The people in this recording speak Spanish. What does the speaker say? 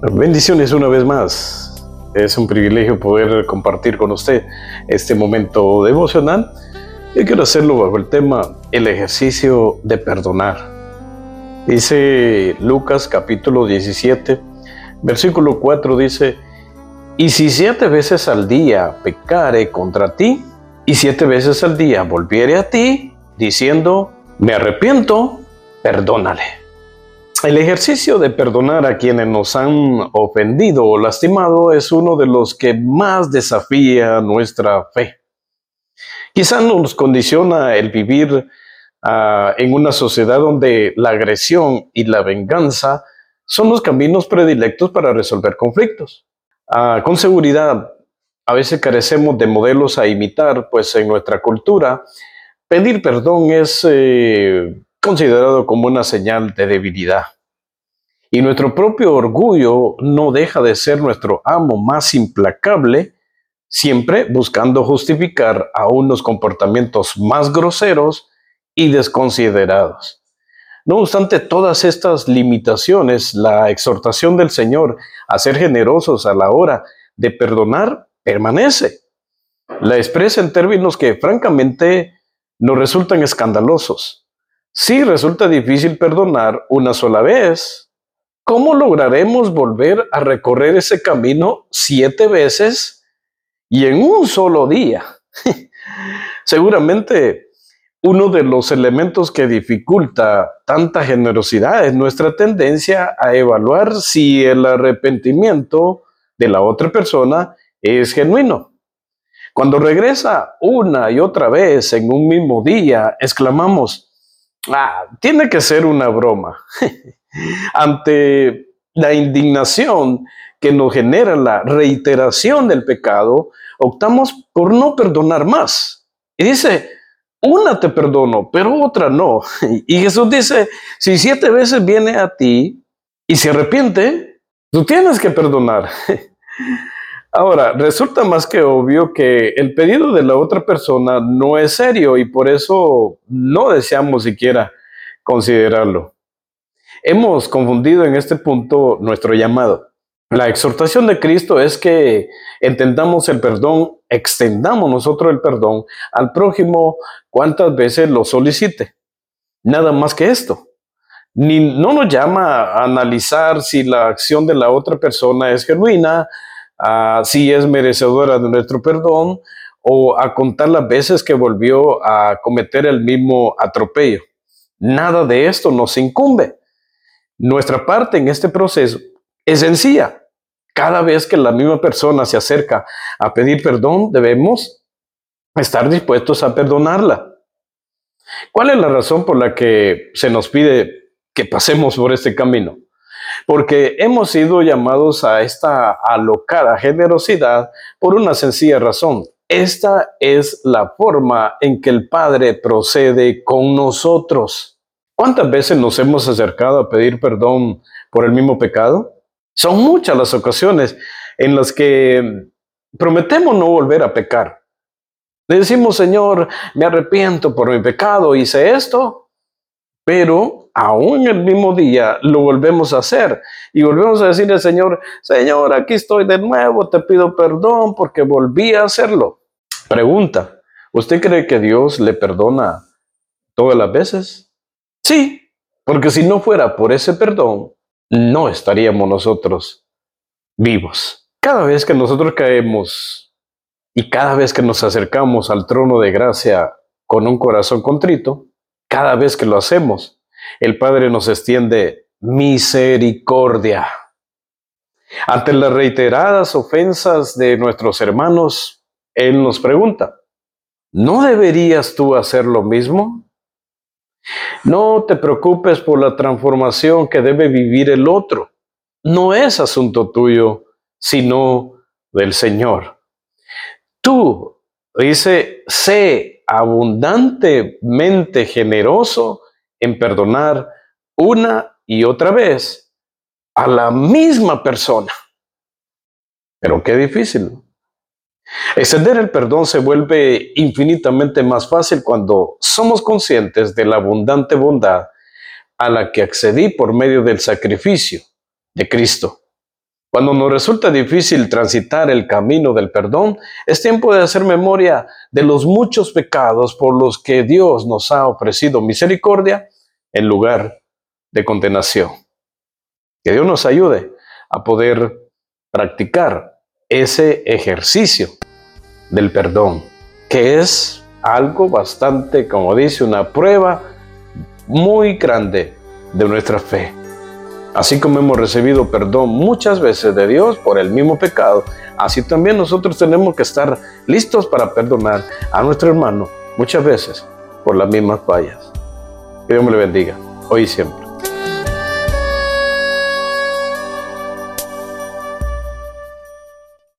Bendiciones una vez más. Es un privilegio poder compartir con usted este momento devocional. Yo quiero hacerlo bajo el tema el ejercicio de perdonar. Dice Lucas capítulo 17, versículo 4 dice: y si 7 veces al día pecare contra ti, y 7 veces al día volviere a ti, diciendo, me arrepiento, perdónale. El ejercicio de perdonar a quienes nos han ofendido o lastimado es uno de los que más desafía nuestra fe. Quizá nos condiciona el vivir en una sociedad donde la agresión y la venganza son los caminos predilectos para resolver conflictos. Con seguridad, a veces carecemos de modelos a imitar, pues en nuestra cultura pedir perdón es considerado como una señal de debilidad. Y nuestro propio orgullo no deja de ser nuestro amo más implacable, siempre buscando justificar a unos comportamientos más groseros y desconsiderados. No obstante todas estas limitaciones, la exhortación del Señor a ser generosos a la hora de perdonar permanece. La expresa en términos que francamente nos resultan escandalosos. Si resulta difícil perdonar una sola vez, ¿cómo lograremos volver a recorrer ese camino 7 veces y en un solo día? Seguramente uno de los elementos que dificulta tanta generosidad es nuestra tendencia a evaluar si el arrepentimiento de la otra persona es genuino. Cuando regresa una y otra vez en un mismo día, exclamamos, tiene que ser una broma. Ante la indignación que nos genera la reiteración del pecado, optamos por no perdonar más. Y dice, una te perdono, pero otra no. Y Jesús dice, si 7 veces viene a ti y se arrepiente, tú tienes que perdonar. Ahora, resulta más que obvio que el pedido de la otra persona no es serio y por eso no deseamos siquiera considerarlo. Hemos confundido en este punto nuestro llamado. La exhortación de Cristo es que entendamos el perdón, extendamos nosotros el perdón al prójimo cuantas veces lo solicite. Nada más que esto. No nos llama a analizar si la acción de la otra persona es genuina, si es merecedora de nuestro perdón o a contar las veces que volvió a cometer el mismo atropello. Nada de esto nos incumbe. Nuestra parte en este proceso es sencilla. Cada vez que la misma persona se acerca a pedir perdón, debemos estar dispuestos a perdonarla. ¿Cuál es la razón por la que se nos pide que pasemos por este camino? Porque hemos sido llamados a esta alocada generosidad por una sencilla razón. Esta es la forma en que el Padre procede con nosotros. ¿Cuántas veces nos hemos acercado a pedir perdón por el mismo pecado? Son muchas las ocasiones en las que prometemos no volver a pecar. Le decimos, Señor, me arrepiento por mi pecado, hice esto, pero aún el mismo día lo volvemos a hacer y volvemos a decirle al Señor, Señor, aquí estoy de nuevo, te pido perdón porque volví a hacerlo. Pregunta, ¿usted cree que Dios le perdona todas las veces? Sí, porque si no fuera por ese perdón, no estaríamos nosotros vivos. Cada vez que nosotros caemos y cada vez que nos acercamos al trono de gracia con un corazón contrito, cada vez que lo hacemos, el Padre nos extiende misericordia. Ante las reiteradas ofensas de nuestros hermanos, Él nos pregunta, ¿no deberías tú hacer lo mismo? No te preocupes por la transformación que debe vivir el otro. No es asunto tuyo, sino del Señor. Tú, dice, sé abundantemente generoso en perdonar una y otra vez a la misma persona. Pero qué difícil. Extender el perdón se vuelve infinitamente más fácil cuando somos conscientes de la abundante bondad a la que accedí por medio del sacrificio de Cristo. Cuando nos resulta difícil transitar el camino del perdón, es tiempo de hacer memoria de los muchos pecados por los que Dios nos ha ofrecido misericordia en lugar de condenación. Que Dios nos ayude a poder practicar ese ejercicio del perdón, que es algo bastante, como dice, una prueba muy grande de nuestra fe. Así como hemos recibido perdón muchas veces de Dios por el mismo pecado, así también nosotros tenemos que estar listos para perdonar a nuestro hermano muchas veces por las mismas fallas. Que Dios me le bendiga, hoy y siempre.